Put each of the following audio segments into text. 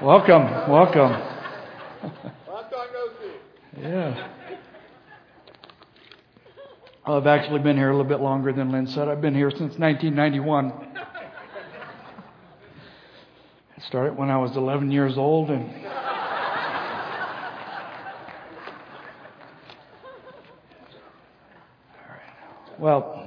Welcome, welcome. Long time no see. Yeah. Well, I've actually been here a little bit longer than Lynn said. I've been here since 1991. I started when I was 11 years old, and well,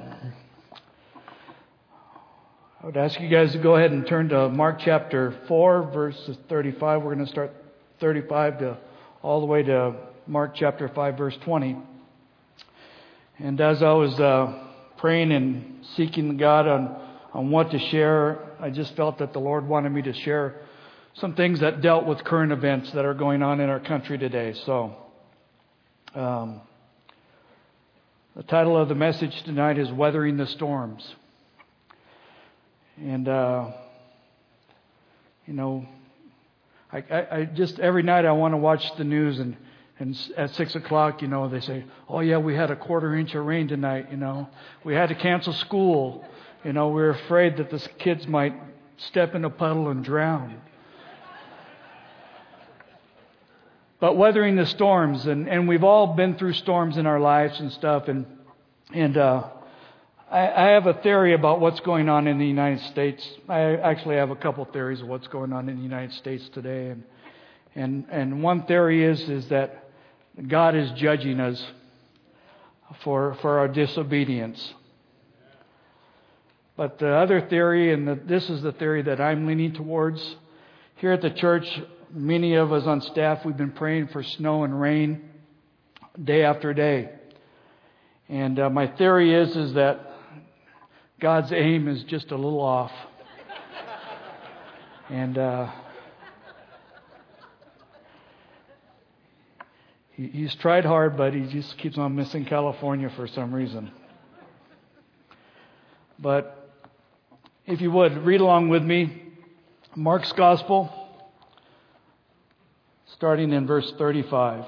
I would ask you guys to go ahead and turn to Mark chapter 4, verses 35. We're going to start 35 to all the way to Mark chapter 5, verse 20. And as I was praying and seeking God on what to share, I just felt that the Lord wanted me to share some things that dealt with current events that are going on in our country today. So, the title of the message tonight is Weathering the Storms. And, I just every night I want to watch the news, and at 6 o'clock, they say, oh yeah, we had a quarter inch of rain tonight, we had to cancel school, we were afraid that the kids might step in a puddle and drown. But weathering the storms, and we've all been through storms in our lives and stuff, and I have a theory about what's going on in the United States. I actually have a couple theories of what's going on in the United States today. And one theory is that God is judging us for our disobedience. But the other theory, and this is the theory that I'm leaning towards, here at the church, many of us on staff, we've been praying for snow and rain day after day. And my theory is that God's aim is just a little off. And he's tried hard, but he just keeps on missing California for some reason. But if you would, read along with me. Mark's Gospel, starting in verse 35.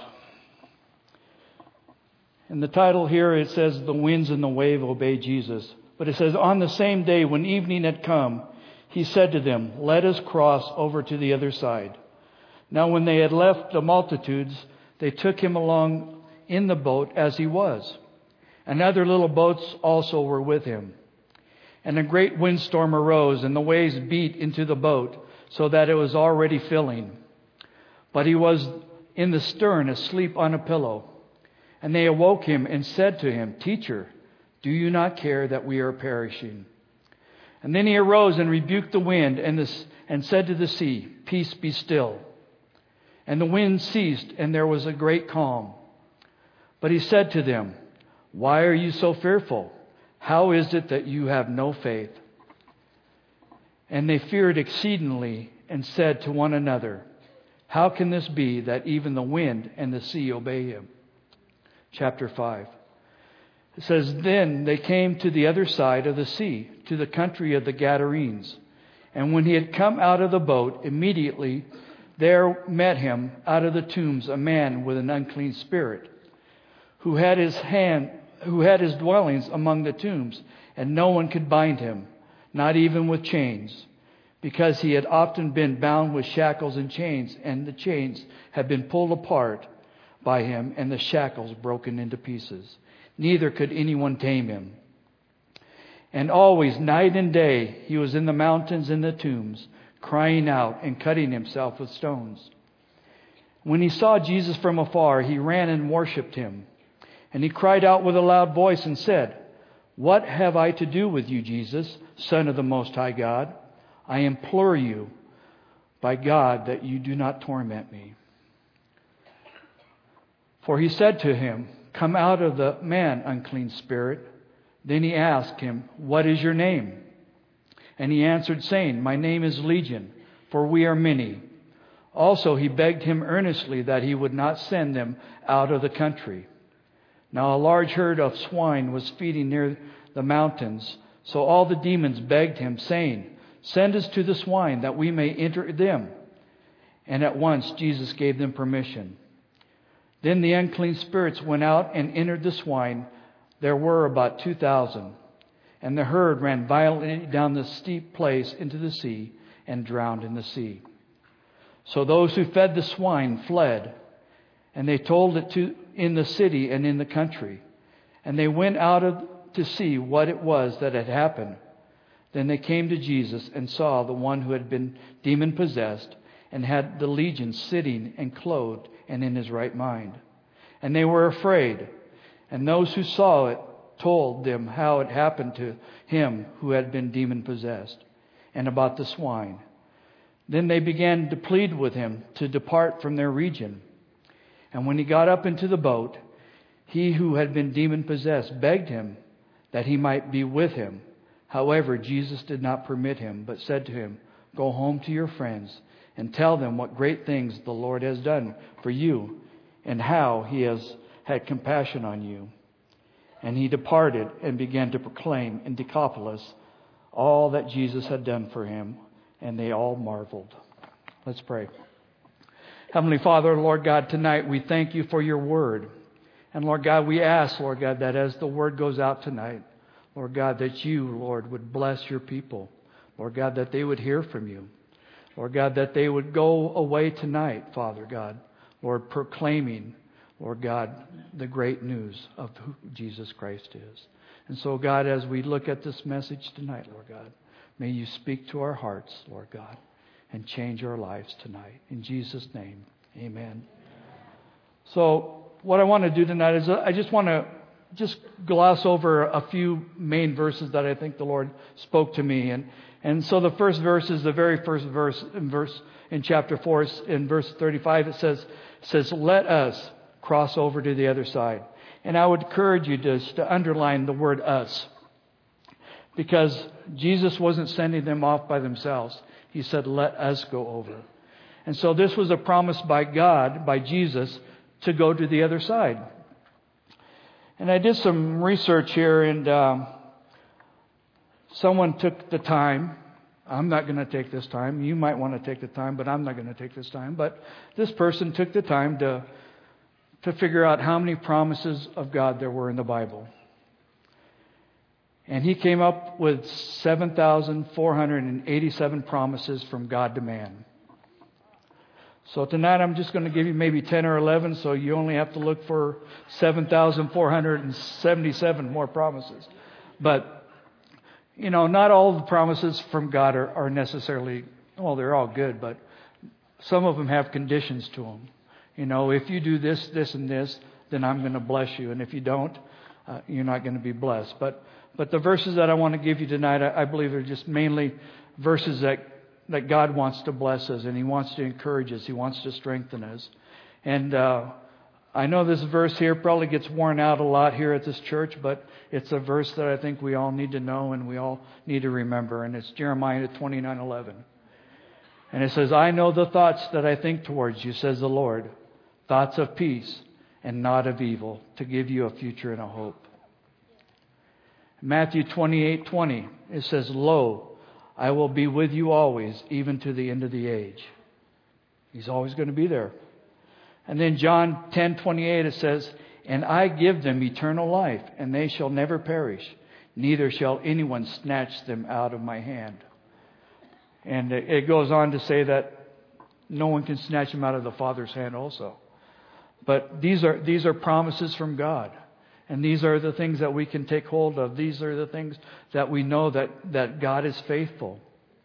In the title here, it says, The winds and the wave obey Jesus. But it says, on the same day when evening had come, he said to them, let us cross over to the other side. Now when they had left the multitudes, they took him along in the boat as he was. And other little boats also were with him. And a great windstorm arose, and the waves beat into the boat, so that it was already filling. But he was in the stern, asleep on a pillow. And they awoke him and said to him, Teacher, do you not care that we are perishing? And then he arose and rebuked the wind and said to the sea, Peace, be still. And the wind ceased, and there was a great calm. But he said to them, Why are you so fearful? How is it that you have no faith? And they feared exceedingly and said to one another, How can this be that even the wind and the sea obey him? Chapter 5. It says, Then they came to the other side of the sea, to the country of the Gadarenes. And when he had come out of the boat, immediately there met him out of the tombs a man with an unclean spirit, who had his dwellings among the tombs, and no one could bind him, not even with chains, because he had often been bound with shackles and chains, and the chains had been pulled apart by him, and the shackles broken into pieces. Neither could anyone tame him. And always, night and day, he was in the mountains and the tombs, crying out and cutting himself with stones. When he saw Jesus from afar, he ran and worshipped him. And he cried out with a loud voice and said, What have I to do with you, Jesus, Son of the Most High God? I implore you, by God, that you do not torment me. For he said to him, Come out of the man, unclean spirit. Then he asked him, What is your name? And he answered, saying, My name is Legion, for we are many. Also he begged him earnestly that he would not send them out of the country. Now a large herd of swine was feeding near the mountains. So all the demons begged him, saying, Send us to the swine, that we may enter them. And at once Jesus gave them permission. Then the unclean spirits went out and entered the swine. There were about 2,000. And the herd ran violently down the steep place into the sea and drowned in the sea. So those who fed the swine fled, and they told it in the city and in the country. And they went out to see what it was that had happened. Then they came to Jesus and saw the one who had been demon-possessed and had the legion sitting and clothed and in his right mind. And they were afraid. And those who saw it told them how it happened to him who had been demon-possessed and about the swine. Then they began to plead with him to depart from their region. And when he got up into the boat, he who had been demon-possessed begged him that he might be with him. However, Jesus did not permit him, but said to him, "Go home to your friends and tell them what great things the Lord has done for you and how he has had compassion on you." And he departed and began to proclaim in Decapolis all that Jesus had done for him, and they all marveled. Let's pray. Heavenly Father, Lord God, tonight we thank you for your word. And Lord God, we ask, Lord God, that as the word goes out tonight, Lord God, that you, Lord, would bless your people. Lord God, that they would hear from you. Lord God, that they would go away tonight, Father God, Lord, proclaiming, Lord God, the great news of who Jesus Christ is. And so, God, as we look at this message tonight, Lord God, may you speak to our hearts, Lord God, and change our lives tonight. In Jesus' name, amen. So what I want to do tonight is I just want to gloss over a few main verses that I think the Lord spoke to me. And so the first verse is the very first verse in chapter 4. In verse 35 it says, "Let us cross over to the other side." And I would encourage you to underline the word "us." Because Jesus wasn't sending them off by themselves. He said, "Let us go over." And so this was a promise by God, by Jesus, to go to the other side. And I did some research here, and someone took the time. I'm not going to take this time. You might want to take the time, but I'm not going to take this time. But this person took the time to figure out how many promises of God there were in the Bible. And he came up with 7,487 promises from God to man. So tonight I'm just going to give you maybe 10 or 11, so you only have to look for 7,477 more promises. But, not all the promises from God are necessarily, they're all good, but some of them have conditions to them. If you do this, this, and this, then I'm going to bless you. And if you don't, you're not going to be blessed. But the verses that I want to give you tonight, I believe are just mainly verses that God wants to bless us, and He wants to encourage us. He wants to strengthen us. And I know this verse here probably gets worn out a lot here at this church, but it's a verse that I think we all need to know and we all need to remember. And it's Jeremiah 29:11. And it says, "I know the thoughts that I think towards you, says the Lord, thoughts of peace and not of evil, to give you a future and a hope." Matthew 28:20, it says, "Lo, I will be with you always, even to the end of the age." He's always going to be there. And then John 10:28, it says, "And I give them eternal life, and they shall never perish, neither shall anyone snatch them out of my hand." And it goes on to say that no one can snatch them out of the Father's hand also. But these are promises from God. And these are the things that we can take hold of. These are the things that we know that God is faithful.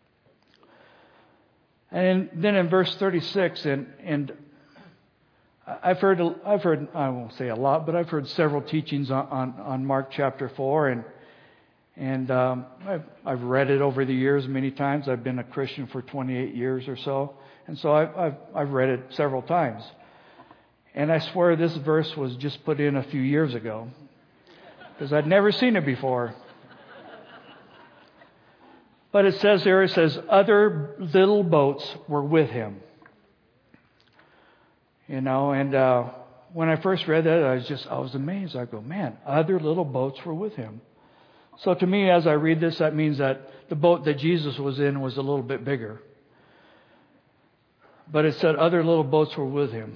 And then in verse 36, and I've heard, I won't say a lot, but I've heard several teachings on Mark chapter 4, and I've read it over the years many times. I've been a Christian for 28 years or so, and so I've read it several times. And I swear this verse was just put in a few years ago, because I'd never seen it before. But it says there, other little boats were with him. And when I first read that, I was amazed. I go, man, other little boats were with him. So to me, as I read this, that means that the boat that Jesus was in was a little bit bigger. But it said other little boats were with him.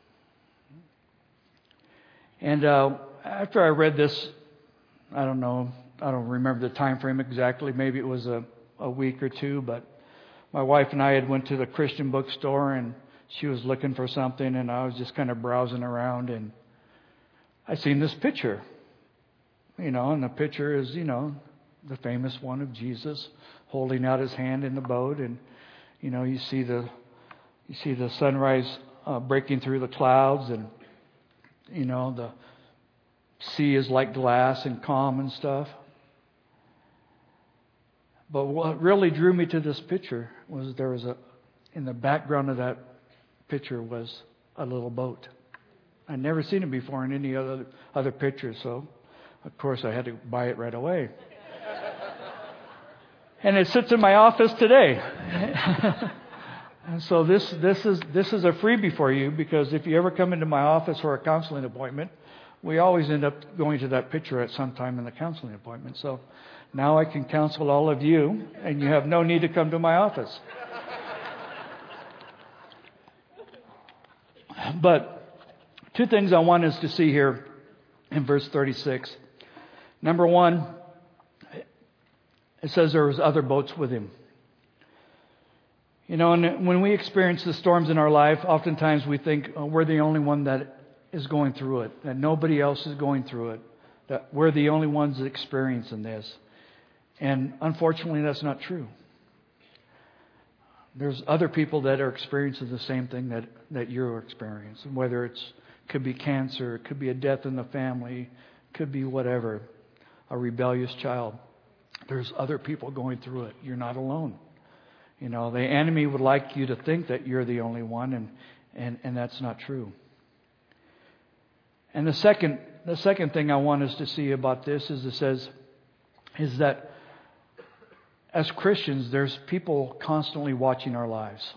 And after I read this, I don't remember the time frame exactly. Maybe it was a week or two, but my wife and I had went to the Christian bookstore, and she was looking for something, and I was just kind of browsing around, and I seen this picture. And the picture is, the famous one of Jesus holding out his hand in the boat, and you see the sunrise breaking through the clouds, and the sea is like glass and calm and stuff. But what really drew me to this picture was in the background of that picture was a little boat. I'd never seen it before in any other picture, so of course I had to buy it right away. And it sits in my office today. And so this is a freebie for you, because if you ever come into my office for a counseling appointment, we always end up going to that picture at some time in the counseling appointment. So now I can counsel all of you, and you have no need to come to my office. But two things I want us to see here in verse 36. Number one, it says there was other boats with him. And when we experience the storms in our life, oftentimes we think we're the only one that is going through it, that nobody else is going through it, that we're the only ones experiencing this. And unfortunately, that's not true. There's other people that are experiencing the same thing that you're experiencing, whether could be cancer, it could be a death in the family, could be whatever, a rebellious child. There's other people going through it. You're not alone. The enemy would like you to think that you're the only one, and that's not true. And the second thing I want us to see about this is that as Christians, there's people constantly watching our lives.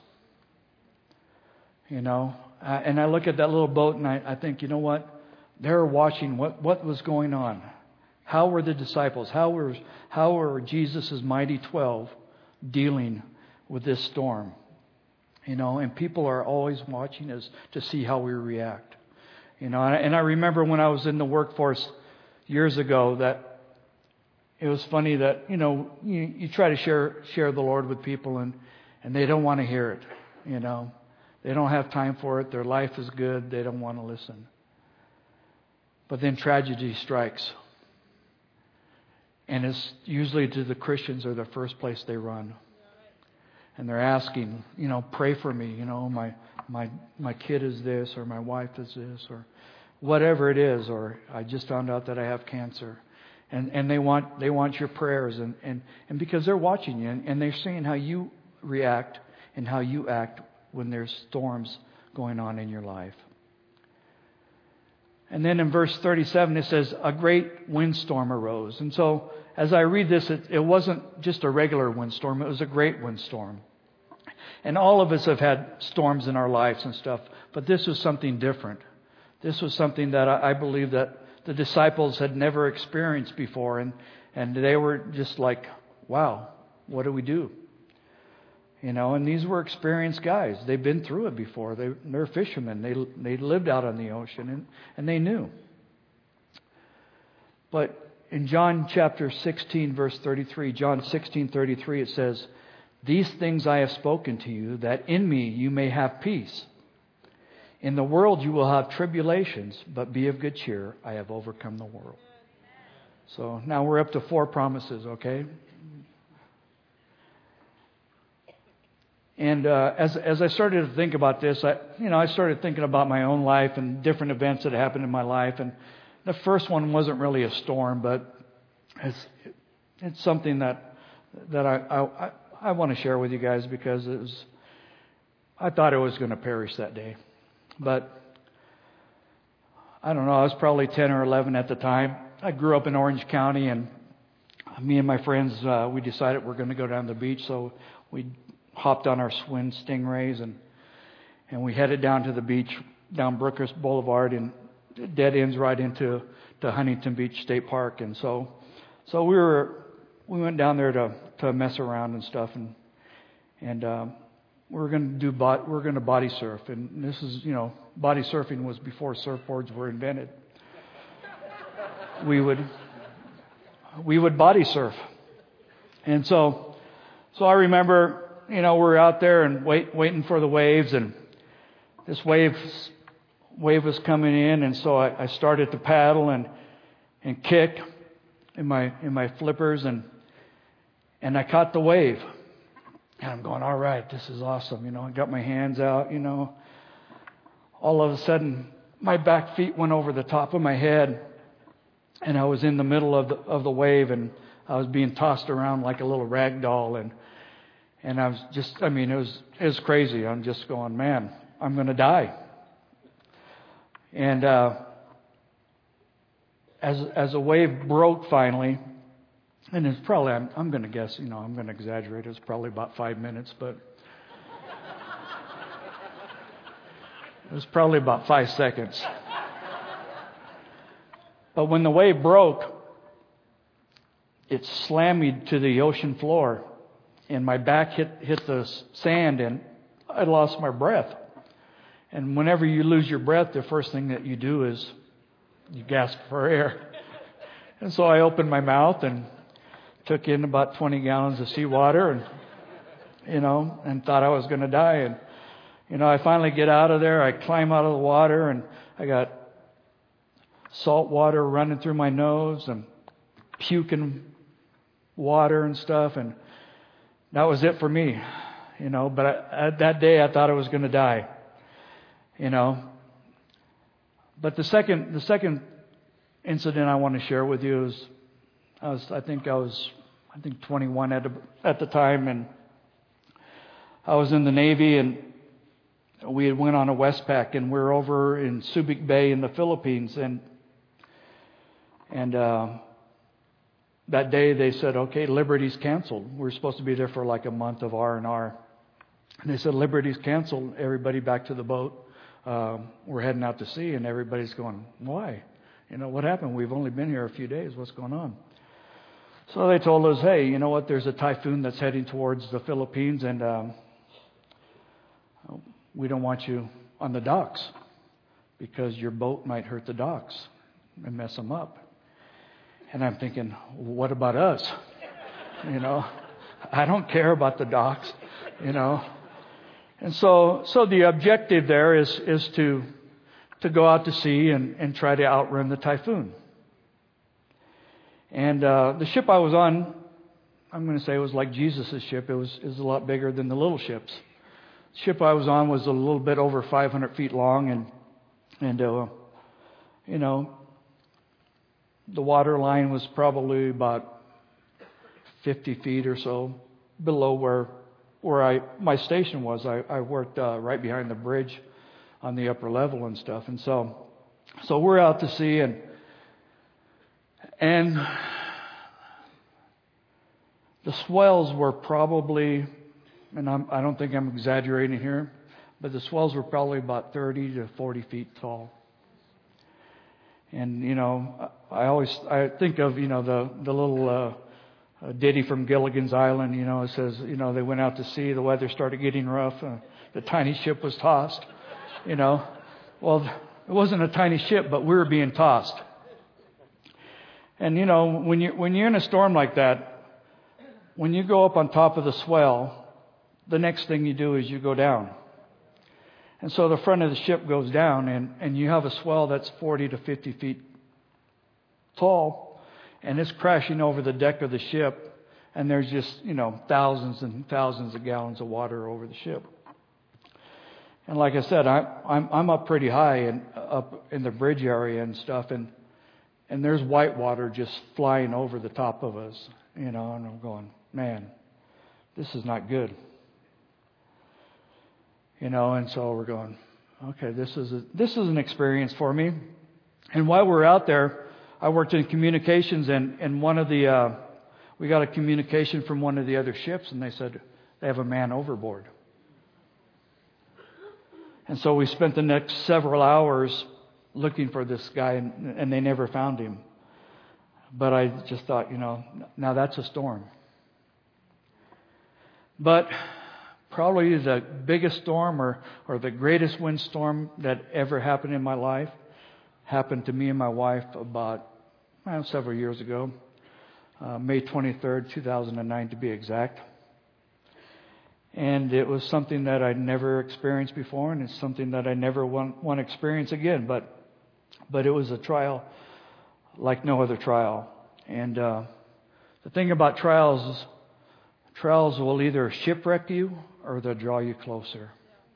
And I look at that little boat and I think, you know what? They're watching what was going on. How were the disciples? How were Jesus' mighty 12 dealing with this storm? And people are always watching us to see how we react. And I remember when I was in the workforce years ago that it was funny that, you try to share the Lord with people and they don't want to hear it. They don't have time for it. Their life is good. They don't want to listen. But then tragedy strikes. And it's usually to the Christians are the first place they run. And they're asking, pray for me. My kid is this, or my wife is this, or whatever it is, or I just found out that I have cancer. And they want your prayers, and because they're watching you and they're seeing how you react and how you act when there's storms going on in your life. And then in verse 37 it says, a great windstorm arose. And so as I read this, it wasn't just a regular windstorm, it was a great windstorm. And all of us have had storms in our lives and stuff, but this was something different. This was something that I believe that the disciples had never experienced before, and they were just like, wow, what do we do? And these were experienced guys. They've been through it before. They're fishermen. They lived out on the ocean, and they knew. But in John chapter 16, verse 33, John 16:33, it says, these things I have spoken to you, that in me you may have peace. In the world you will have tribulations, but be of good cheer. I have overcome the world. So now we're up to 4 promises, okay? And as I started to think about this, I started thinking about my own life and different events that happened in my life. And the first one wasn't really a storm, but it's something that I want to share with you guys because I thought it was going to perish that day. But I don't know, I was probably 10 or 11 at the time. I grew up in Orange County, and me and my friends, we decided we're going to go down to the beach. So we hopped on our Swin Stingrays and we headed down to the beach, down Brookhurst Boulevard, and dead ends right into Huntington Beach State Park. And so we went down there to mess around and stuff, and we're going to body surf. And this is, body surfing was before surfboards were invented. We would body surf. And so I remember we're out there and waiting for the waves, and this wave was coming in, and so I started to paddle and kick in my flippers, and I caught the wave. And I'm going, all right, this is awesome. I got my hands out, All of a sudden, my back feet went over the top of my head, and I was in the middle of the wave, and I was being tossed around like a little rag doll, and I was just, it was crazy. I'm just going, man, I'm going to die. And as the wave broke finally, and it's probably, I'm going to guess, I'm going to exaggerate. It was probably about 5 minutes, but it was probably about 5 seconds. But when the wave broke, it slammed me to the ocean floor, and my back hit the sand, and I lost my breath. And whenever you lose your breath, the first thing that you do is you gasp for air. And so I opened my mouth and took in about 20 gallons of seawater, and and thought I was going to die. And I finally get out of there. I climb out of the water, and I got salt water running through my nose and puking water and stuff, and that was it for me. But that day I thought I was going to die. But the second incident I want to share with you is I think 21 at the time, and I was in the Navy, and we had went on a Westpac, and we're over in Subic Bay in the Philippines, and that day they said, okay, Liberty's canceled. We're supposed to be there for like a month of R&R. And they said, Liberty's canceled. Everybody back to the boat. We're heading out to sea, and everybody's going, why? What happened? We've only been here a few days. What's going on? So they told us, hey, you know what? There's a typhoon that's heading towards the Philippines, and we don't want you on the docks because your boat might hurt the docks and mess them up. And I'm thinking, what about us? I don't care about the docks, And so the objective there is to go out to sea and try to outrun the typhoon. And the ship I was on, I'm going to say it was like Jesus' ship. It was a lot bigger than the little ships. The ship I was on was a little bit over 500 feet long, and the water line was probably about 50 feet or so below where my station was. I worked right behind the bridge on the upper level and stuff. And so we're out to sea, and the swells were probably, and I don't think I'm exaggerating here, but the swells were probably about 30 to 40 feet tall. And I think of the little ditty from Gilligan's Island. It says they went out to sea, the weather started getting rough, the tiny ship was tossed. Well, it wasn't a tiny ship, but we were being tossed. And when you're in a storm like that, when you go up on top of the swell, the next thing you do is you go down. And so the front of the ship goes down, and you have a swell that's 40 to 50 feet tall, and it's crashing over the deck of the ship, and there's just, thousands and thousands of gallons of water over the ship. And like I said, I'm up pretty high and up in the bridge area and stuff, and there's white water just flying over the top of us, and I'm going, man, this is not good. And so we're going, okay, this is an experience for me. And while we're out there, I worked in communications, and we got a communication from one of the other ships, and they said they have a man overboard. And so we spent the next several hours looking for this guy, and they never found him. But I just thought, now that's a storm. But probably the biggest storm or the greatest windstorm that ever happened in my life happened to me and my wife about several years ago, May 23rd, 2009 to be exact. And it was something that I'd never experienced before, and it's something that I never want to experience again. But it was a trial like no other trial. And the thing about trials is trials will either shipwreck you or they'll draw you closer.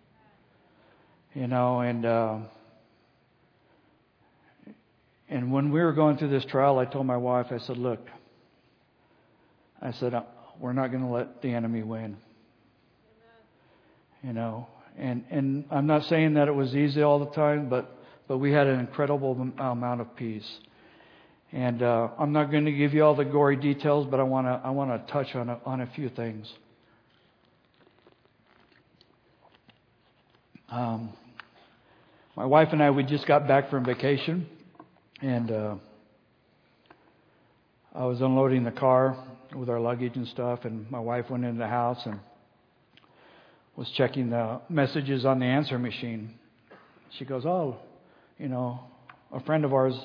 And when we were going through this trial, I told my wife, I said, look, we're not going to let the enemy win. And I'm not saying that it was easy all the time, but we had an incredible amount of peace. And I'm not going to give you all the gory details, but I want to touch on a few things. My wife and I, we just got back from vacation, and I was unloading the car with our luggage and stuff, and my wife went into the house and was checking the messages on the answer machine. She goes, a friend of ours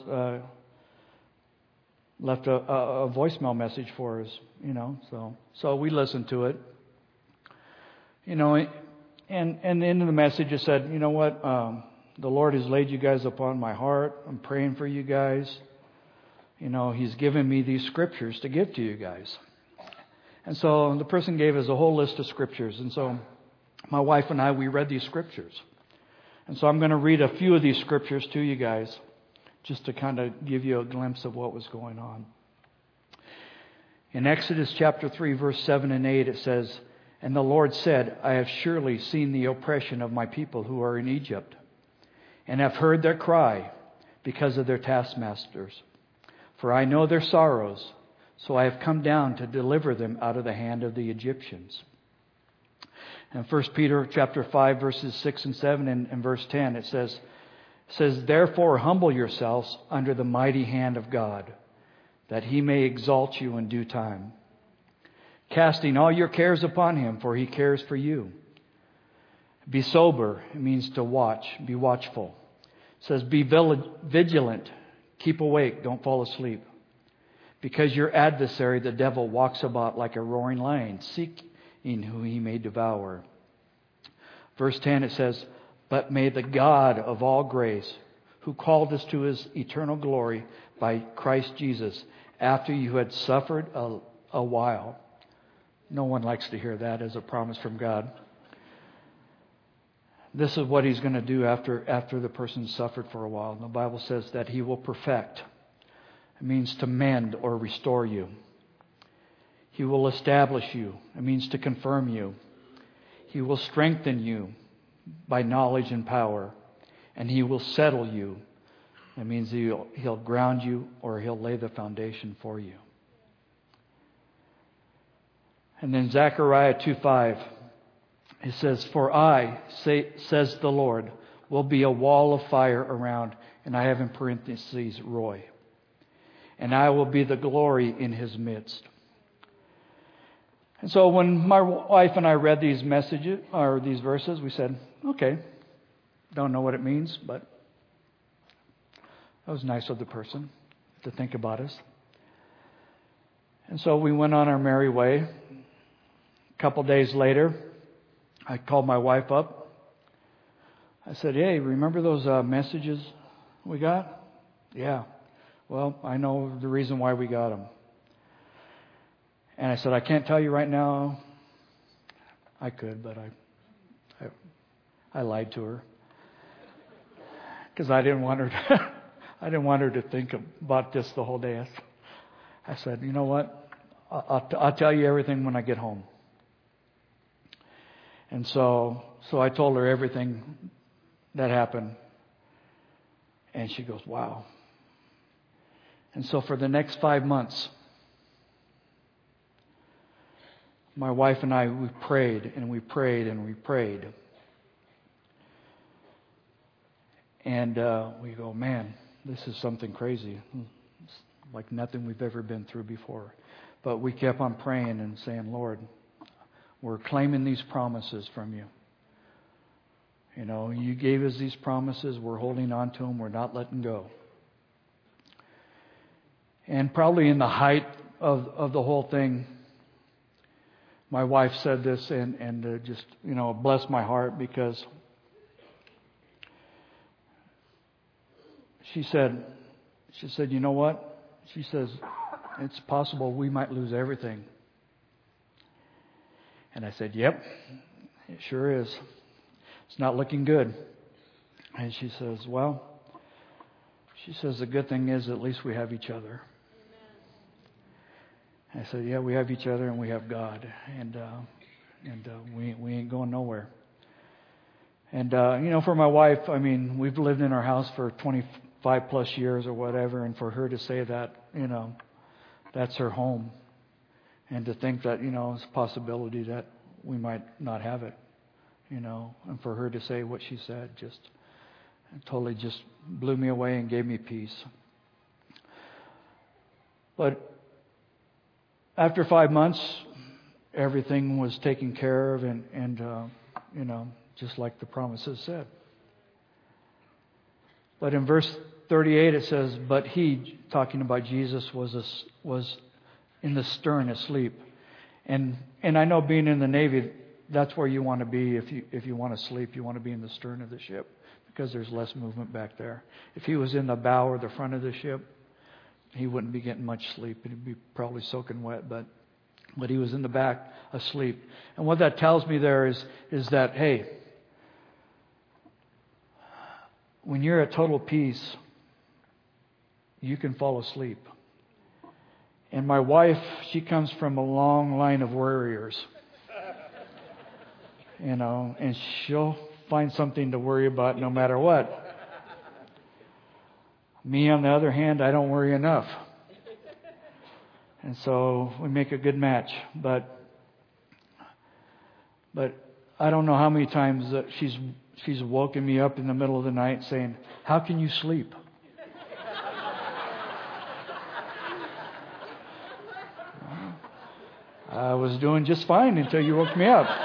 left a voicemail message for us, So we listened to it. And the end of the message it said, you know what, the Lord has laid you guys upon my heart. I'm praying for you guys. He's given me these scriptures to give to you guys. And so the person gave us a whole list of scriptures. And so my wife and I, we read these scriptures. And so I'm going to read a few of these scriptures to you guys, just to kind of give you a glimpse of what was going on. In Exodus chapter 3, verse 7 and 8, it says, "And the Lord said, I have surely seen the oppression of my people who are in Egypt, and have heard their cry because of their taskmasters. For I know their sorrows, so I have come down to deliver them out of the hand of the Egyptians." In 1 Peter chapter 5, verses 6 and 7 and verse 10, it says, "Therefore humble yourselves under the mighty hand of God, that He may exalt you in due time. Casting all your cares upon Him, for He cares for you. Be sober," it means to watch, be watchful. It says, "Be vigilant, keep awake, don't fall asleep. Because your adversary, the devil, walks about like a roaring lion, seeking who he may devour." Verse 10, it says, "But may the God of all grace, who called us to His eternal glory by Christ Jesus, after you had suffered a while." No one likes to hear that as a promise from God. This is what He's going to do after the person suffered for a while. And the Bible says that He will perfect. It means to mend or restore you. He will establish you. It means to confirm you. He will strengthen you by knowledge and power. And He will settle you. It means He'll ground you, or He'll lay the foundation for you. And then Zechariah 2:5, it says, "For I, says the Lord, will be a wall of fire around," and I have in parentheses, Roy, "and I will be the glory in His midst." And so when my wife and I read these messages, or these verses, we said, okay, don't know what it means, but that was nice of the person to think about us. And so we went on our merry way. A couple days later, I called my wife up. I said, "Hey, remember those messages we got?" "Yeah." "Well, I know the reason why we got them." And I said, "I can't tell you right now." I could, but I lied to her because I didn't want her to think about this the whole day. I said, "You know what? I'll tell you everything when I get home." And so I told her everything that happened. And she goes, "Wow." And so for the next 5 months, my wife and I, we prayed and we prayed and we prayed. And we go, man, this is something crazy. It's like nothing we've ever been through before. But we kept on praying and saying, "Lord, we're claiming these promises from you. You gave us these promises. We're holding on to them. We're not letting go." And probably in the height of the whole thing, my wife said this and just, blessed my heart, because she said, you know what? She says, it's possible we might lose everything. And I said, yep, it sure is. It's not looking good. And she says, the good thing is at least we have each other. I said, yeah, we have each other and we have God. And we ain't going nowhere. And, for my wife, we've lived in our house for 25 plus years or whatever. And for her to say that, that's her home. And to think that, it's a possibility that we might not have it, and for her to say what she said just totally just blew me away and gave me peace. But after 5 months, everything was taken care of and just like the promises said. But in verse 38 it says, but he, talking about Jesus, was in the stern asleep. And I know, being in the Navy, that's where you want to be. If you want to sleep, you want to be in the stern of the ship, because there's less movement back there. If he was in the bow or the front of the ship, he wouldn't be getting much sleep. He'd be probably soaking wet, but he was in the back asleep. And what that tells me there is that, hey, when you're at total peace, you can fall asleep. And my wife, she comes from a long line of worriers. And she'll find something to worry about no matter what. Me, on the other hand, I don't worry enough. And so we make a good match. But I don't know how many times that she's woken me up in the middle of the night saying, how can you sleep? I was doing just fine until you woke me up.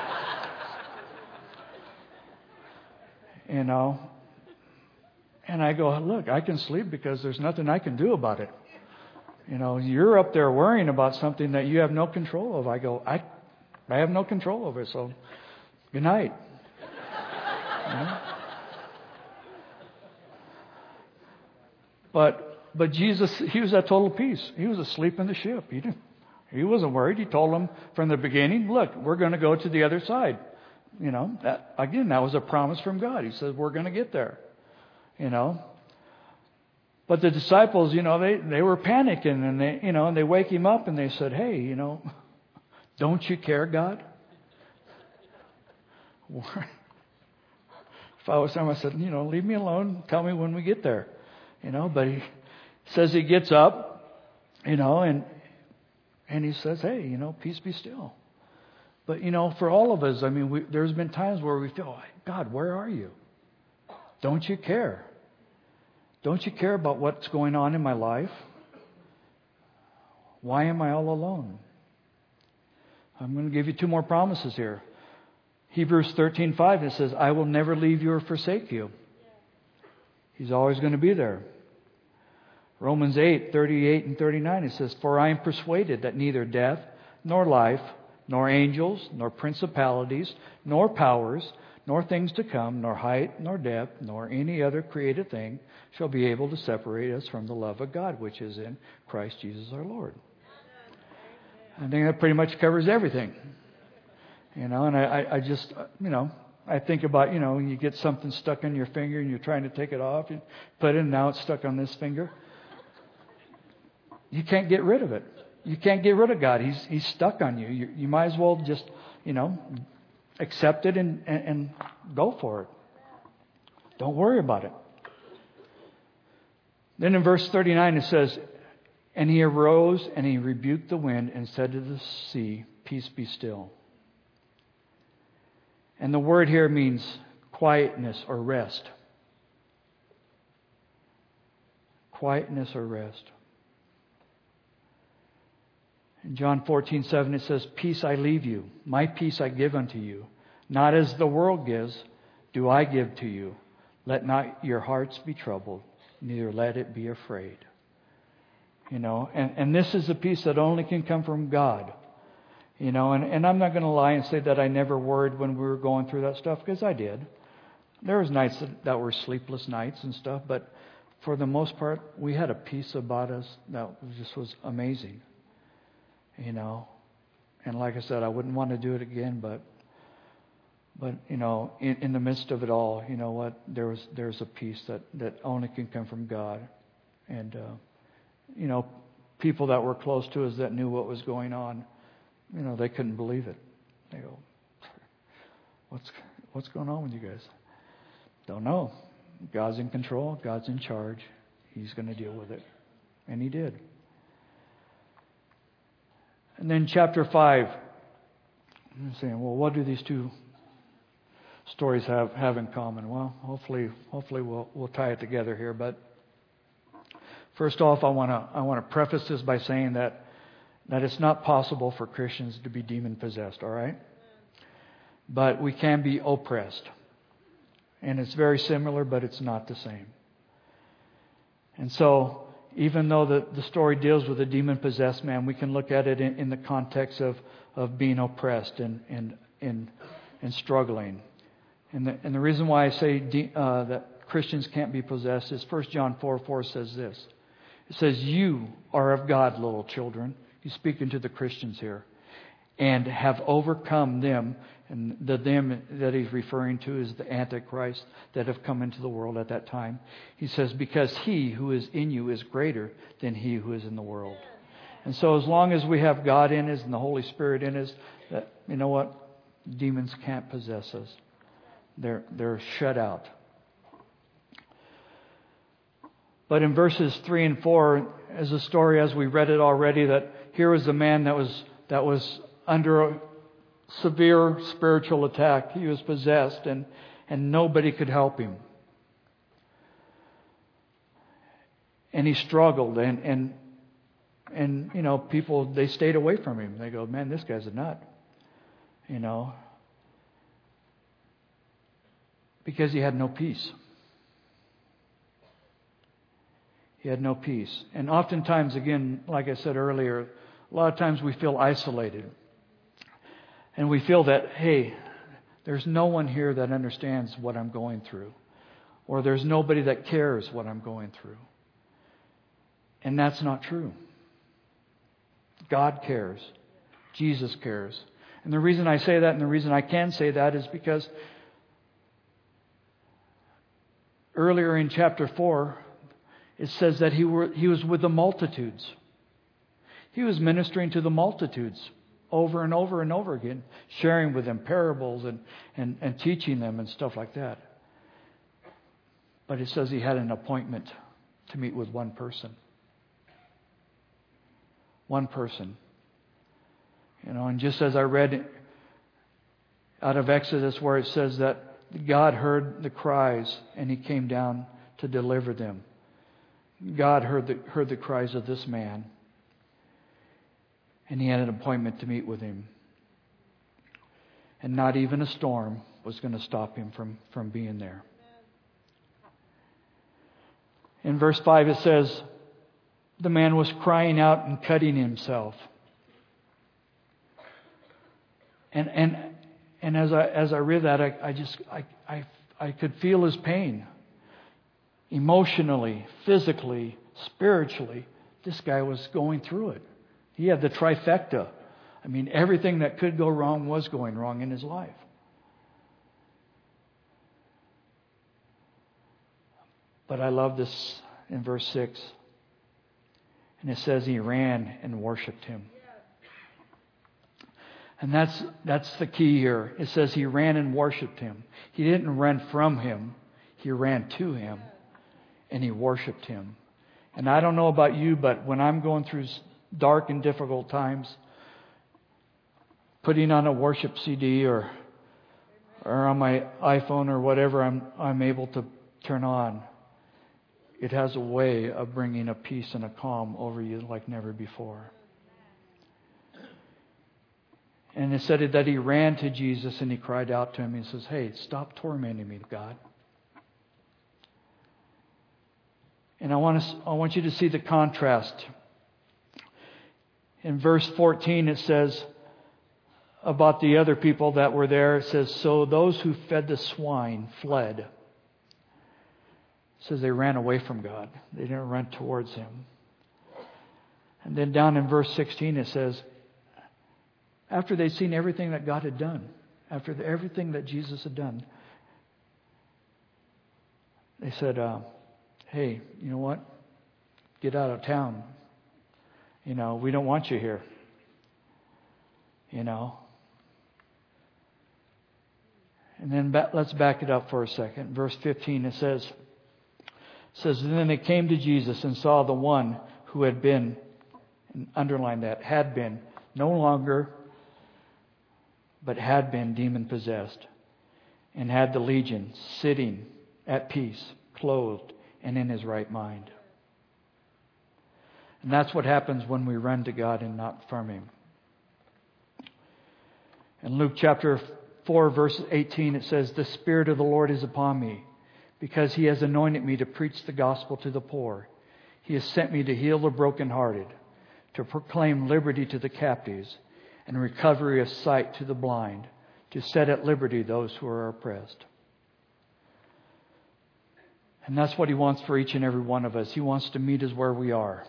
And I go, look, I can sleep because there's nothing I can do about it. You're up there worrying about something that you have no control of. I go, I have no control over it, so good night. But Jesus, he was at total peace. He was asleep in the ship. He wasn't worried. He told them from the beginning, look, we're going to go to the other side. That was a promise from God. He said, we're going to get there. But the disciples, they were panicking, and they wake him up and they said, hey, don't you care, God? If I was them, I said, leave me alone. Tell me when we get there. But he says he gets up, and he says, hey, peace be still. But, for all of us, there's been times where we feel, God, where are you? Don't you care? Don't you care about what's going on in my life? Why am I all alone? I'm going to give you 2 more promises here. Hebrews 13:5, it says, I will never leave you or forsake you. He's always going to be there. Romans 8:38 and 39, it says, for I am persuaded that neither death, nor life, nor angels, nor principalities, nor powers, nor things to come, nor height, nor depth, nor any other created thing shall be able to separate us from the love of God, which is in Christ Jesus our Lord. I think that pretty much covers everything. And I just, I think about, when you get something stuck on your finger and you're trying to take it off, you put it and now it's stuck on this finger. You can't get rid of it. You can't get rid of God. He's stuck on you. You might as well just, accept it and go for it. Don't worry about it. Then in verse 39 it says, and he arose and he rebuked the wind and said to the sea, peace be still. And the word here means quietness or rest. Quietness or rest. In John 14:7 it says, peace I leave you, my peace I give unto you. Not as the world gives, do I give to you. Let not your hearts be troubled, neither let it be afraid. And this is a peace that only can come from God. You know, and I'm not going to lie and say that I never worried when we were going through that stuff, because I did. There was nights that were sleepless nights and stuff, but for the most part, we had a peace about us that just was amazing. You know, and like I said, I wouldn't want to do it again, but you know, in the midst of it all, you know what? There's a peace that only can come from God, and you know, people that were close to us that knew what was going on, you know, they couldn't believe it. They go, "What's going on with you guys?" Don't know. God's in control. God's in charge. He's going to deal with it, and He did. And then chapter 5. I'm saying, well, what do these two stories have in common? Well, hopefully we'll tie it together here. But first off, I want to preface this by saying that it's not possible for Christians to be demon possessed. All right, but we can be oppressed, and it's very similar, but it's not the same. And so, even though the story deals with a demon-possessed man, we can look at it in the context of being oppressed and struggling. And the reason why I say that Christians can't be possessed is 1 John 4:4 says this. It says, "You are of God, little children." He's speaking to the Christians here. "And have overcome them." And the them that he's referring to is the Antichrist that have come into the world at that time. He says, "Because he who is in you is greater than he who is in the world." And so as long as we have God in us and the Holy Spirit in us, that, you know what? Demons can't possess us. They're shut out. But in verses 3 and 4, as a story, as we read it already, that here was a man that was under a severe spiritual attack. He was possessed, and nobody could help him. And he struggled, and you know, people, they stayed away from him. They go, "Man, this guy's a nut," you know, because he had no peace. He had no peace. And oftentimes, again, like I said earlier, a lot of times we feel isolated. And we feel that, hey, there's no one here that understands what I'm going through. Or there's nobody that cares what I'm going through. And that's not true. God cares. Jesus cares. And the reason I say that, and the reason I can say that, is because earlier in chapter 4, it says that he was with the multitudes. He was ministering to the multitudes over and over and over again, sharing with them parables and teaching them and stuff like that. But it says he had an appointment to meet with one person. One person. You know, and just as I read out of Exodus where it says that God heard the cries and He came down to deliver them. God heard the cries of this man. And He had an appointment to meet with him. And not even a storm was going to stop him from being there. In verse 5 it says, the man was crying out and cutting himself. And as I read that, I could feel his pain. Emotionally, physically, spiritually, this guy was going through it. He had the trifecta. I mean, everything that could go wrong was going wrong in his life. But I love this in verse 6. And it says he ran and worshipped Him. And that's the key here. It says he ran and worshipped Him. He didn't run from Him. He ran to Him. And he worshipped Him. And I don't know about you, but when I'm going through dark and difficult times, putting on a worship CD or on my iPhone or whatever I'm able to turn on, it has a way of bringing a peace and a calm over you like never before. And it said that he ran to Jesus and he cried out to Him. He says, "Hey, stop tormenting me, God." And I want you to see the contrast. In verse 14 it says about the other people that were there. It says, so those who fed the swine fled. It says they ran away from God. They didn't run towards Him. And then down in verse 16 it says, after they'd seen everything that God had done, after everything that Jesus had done, they said, hey, you know what? Get out of town. We don't want you here. And then let's back it up for a second. Verse 15, it says, and then they came to Jesus and saw the one who had been, and underline that, had been, no longer, but had been demon possessed, and had the legion, sitting at peace, clothed, and in his right mind. And that's what happens when we run to God and not from Him. In Luke chapter 4, verse 18, it says, the Spirit of the Lord is upon me, because He has anointed me to preach the gospel to the poor. He has sent me to heal the brokenhearted, to proclaim liberty to the captives, and recovery of sight to the blind, to set at liberty those who are oppressed. And that's what He wants for each and every one of us. He wants to meet us where we are.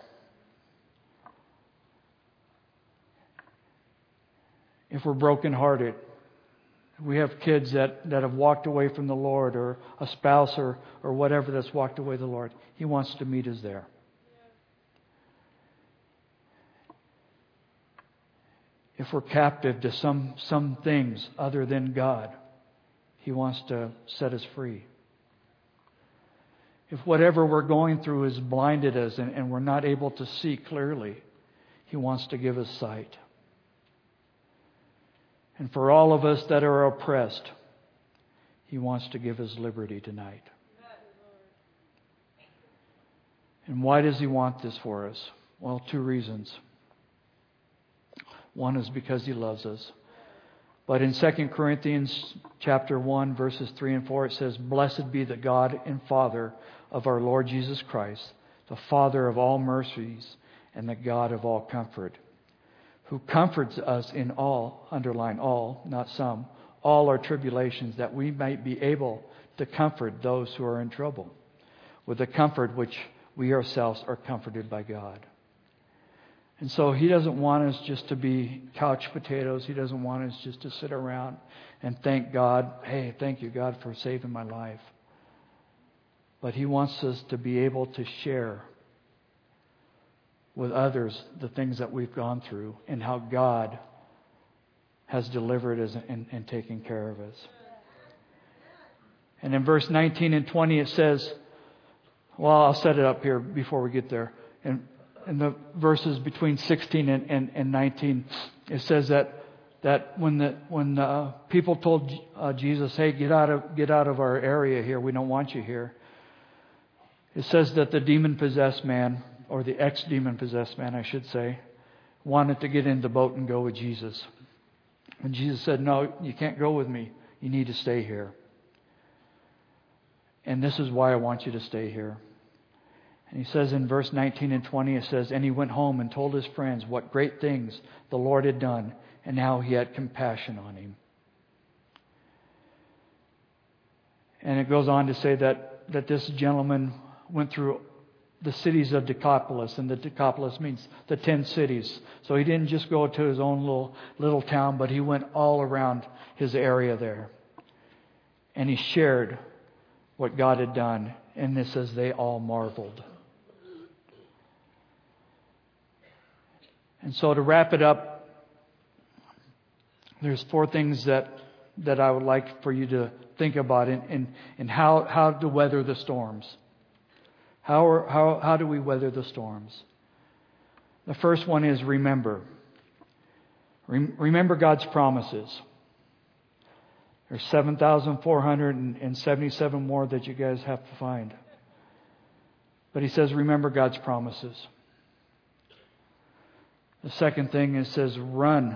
If we're brokenhearted, we have kids that have walked away from the Lord, or a spouse or whatever that's walked away from the Lord, He wants to meet us there. If we're captive to some things other than God, He wants to set us free. If whatever we're going through has blinded us and we're not able to see clearly, He wants to give us sight. And for all of us that are oppressed, He wants to give us liberty tonight. And why does He want this for us? Well, 2 reasons. One is because He loves us. But in 2 Corinthians chapter 1, verses 3 and 4, it says, blessed be the God and Father of our Lord Jesus Christ, the Father of all mercies and the God of all comfort, who comforts us in all, underline all, not some, all our tribulations, that we might be able to comfort those who are in trouble, with the comfort which we ourselves are comforted by God. And so He doesn't want us just to be couch potatoes. He doesn't want us just to sit around and thank God, hey, thank you, God, for saving my life. But He wants us to be able to share with others the things that we've gone through and how God has delivered us and taken care of us. And in verse 19 and 20 it says, well, I'll set it up here before we get there. And in the verses between 16 and 19, it says that when people told Jesus, hey, get out of our area here, we don't want you here. It says that the demon-possessed man, or the ex-demon-possessed man, I should say, wanted to get in the boat and go with Jesus. And Jesus said, no, you can't go with me. You need to stay here. And this is why I want you to stay here. And He says in verse 19 and 20, it says, and he went home and told his friends what great things the Lord had done and how He had compassion on him. And it goes on to say that this gentleman went through the cities of Decapolis, and the Decapolis means the 10 cities. So he didn't just go to his own little town, but he went all around his area there. And he shared what God had done. And it says they all marveled. And so to wrap it up, there's 4 things that I would like for you to think about in how to weather the storms. How do we weather the storms? The first one is remember. Remember God's promises. There's 7,477 more that you guys have to find. But He says, remember God's promises. The second thing, it says, run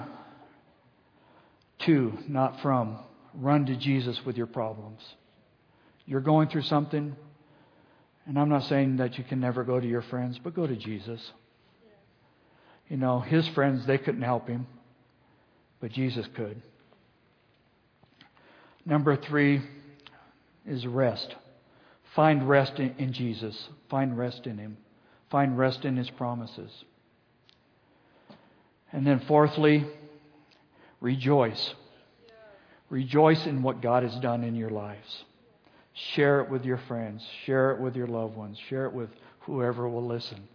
to, not from. Run to Jesus with your problems. You're going through something, and I'm not saying that you can never go to your friends, but go to Jesus. You know, His friends, they couldn't help Him, but Jesus could. Number 3 is rest. Find rest in Jesus. Find rest in Him. Find rest in His promises. And then fourthly, rejoice. Rejoice in what God has done in your lives. Share it with your friends. Share it with your loved ones. Share it with whoever will listen.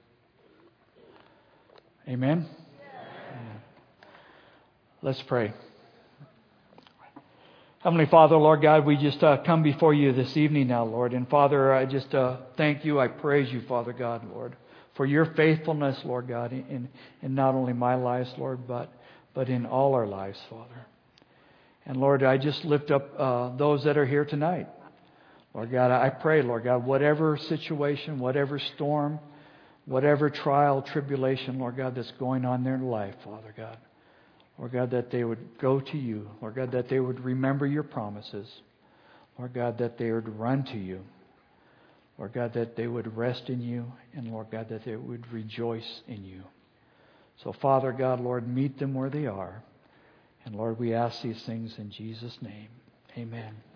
Amen? Amen. Let's pray. Heavenly Father, Lord God, we just come before you this evening now, Lord. And Father, I just thank you. I praise you, Father God, Lord, for your faithfulness, Lord God, in not only my life, Lord, but in all our lives, Father. And Lord, I just lift up those that are here tonight. Lord God, I pray, Lord God, whatever situation, whatever storm, whatever trial, tribulation, Lord God, that's going on in their life, Father God. Lord God, that they would go to you. Lord God, that they would remember your promises. Lord God, that they would run to you. Lord God, that they would rest in you. And Lord God, that they would rejoice in you. So Father God, Lord, meet them where they are. And Lord, we ask these things in Jesus' name. Amen.